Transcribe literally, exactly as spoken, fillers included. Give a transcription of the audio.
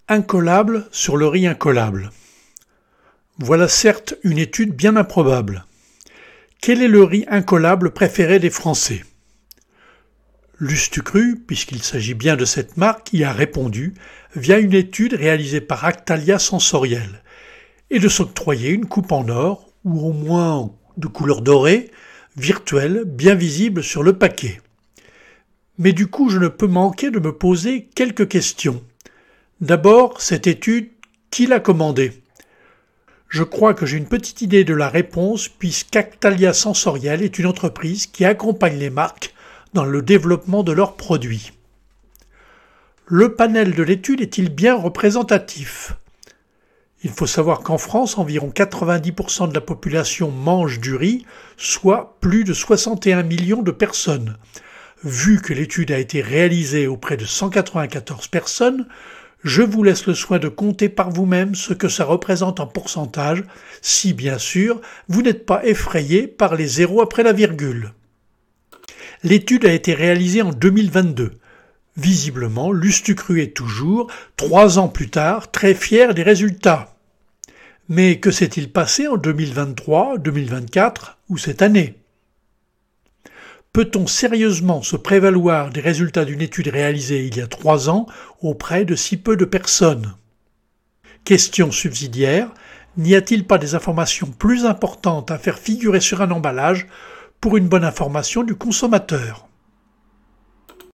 Incollable sur le riz incollable. Voilà certes une étude bien improbable. Quel est le riz incollable préféré des Français? Lustucru, puisqu'il s'agit bien de cette marque, y a répondu via une étude réalisée par Actalia Sensoriel et de s'octroyer une coupe en or ou au moins de couleur dorée, virtuelle, bien visible sur le paquet. Mais du coup, je ne peux manquer de me poser quelques questions. D'abord, cette étude, qui l'a commandée? Je crois que j'ai une petite idée de la réponse puisqu'Actalia Sensoriel est une entreprise qui accompagne les marques dans le développement de leurs produits. Le panel de l'étude est-il bien représentatif? Il faut savoir qu'en France, environ quatre-vingt-dix pour cent de la population mange du riz, soit plus de soixante et un millions de personnes. Vu que l'étude a été réalisée auprès de cent quatre-vingt-quatorze personnes, je vous laisse le soin de compter par vous-même ce que ça représente en pourcentage, si bien sûr vous n'êtes pas effrayé par les zéros après la virgule. L'étude a été réalisée en deux mille vingt-deux. Visiblement, Lustucru est toujours, trois ans plus tard, très fier des résultats. Mais que s'est-il passé en deux mille vingt-trois, deux mille vingt-quatre ou cette année? Peut-on sérieusement se prévaloir des résultats d'une étude réalisée il y a trois ans auprès de si peu de personnes? Question subsidiaire, n'y a-t-il pas des informations plus importantes à faire figurer sur un emballage pour une bonne information du consommateur?